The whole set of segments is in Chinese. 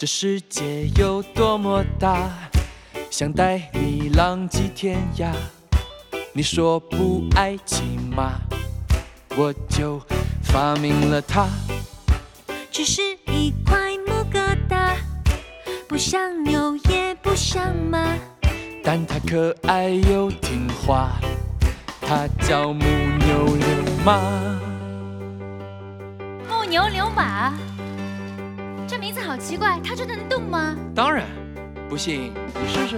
这世界有多么大，想带你浪迹天涯。你说不爱骑马，我就发明了它。 只是一块木疙瘩，不像牛也不像马， 但它可爱又听话，它叫木牛流马。 木牛流马，这名字好奇怪，它真的能动吗？ 当然，不信你试试。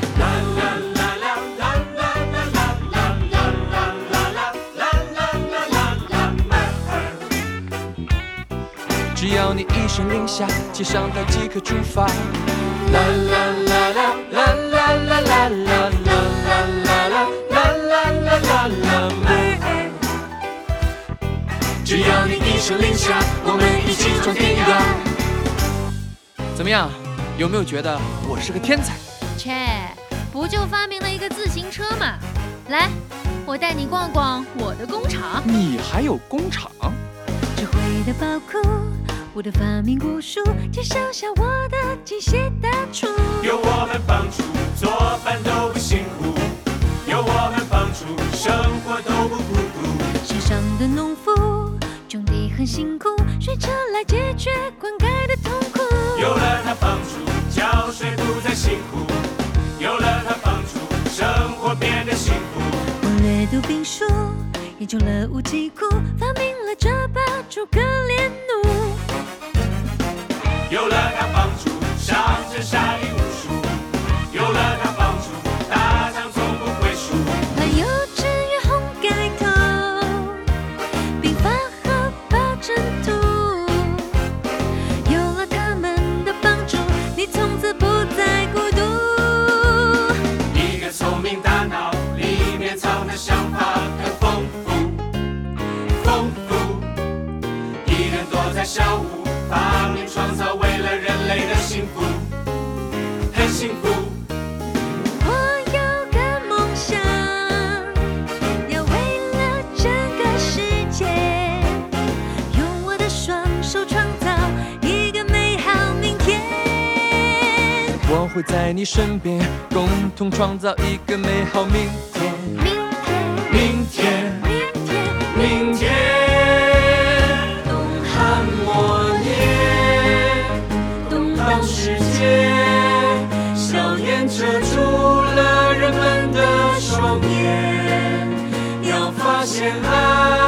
只要你一声令下，骑上它即可出发。啦啦啦啦啦啦啦啦啦啦啦啦啦啦啦。只要你一声令下，我们一起闯天涯。怎么样？有没有觉得我是个天才？ 切，不就发明了一个自行车吗？来，我带你逛逛我的工厂。 你还有工厂？ 智慧的宝库，我的发明故事，介绍下我的机械大厨。 有我们帮助，做饭都不辛苦；有我们帮助，生活都不孤独。 山上的农夫种地很辛苦，水车来解决灌溉的痛苦。 有了它帮助，浇水不再辛苦；有了它帮助，生活变得幸福。 我略读兵书，研究了武器库，发明了这把诸葛连弩。 有了它帮助，上阵杀敌无数；有了它帮助，打仗从不会输。 还有制约红盖头，兵法和八阵图。有了他们的帮助，你从此不再孤独。 一个聪明大脑，里面藏的想法很丰富。一人躲在小屋，发明创造，为了人类的幸福，很幸福。 我有个梦想，要为了这个世界，用我的双手创造一个美好明天。 我会在你身边，共同创造一个美好明天。明天，明天，东汉末年，动荡世界，硝烟遮住了人们的双眼，要发现爱。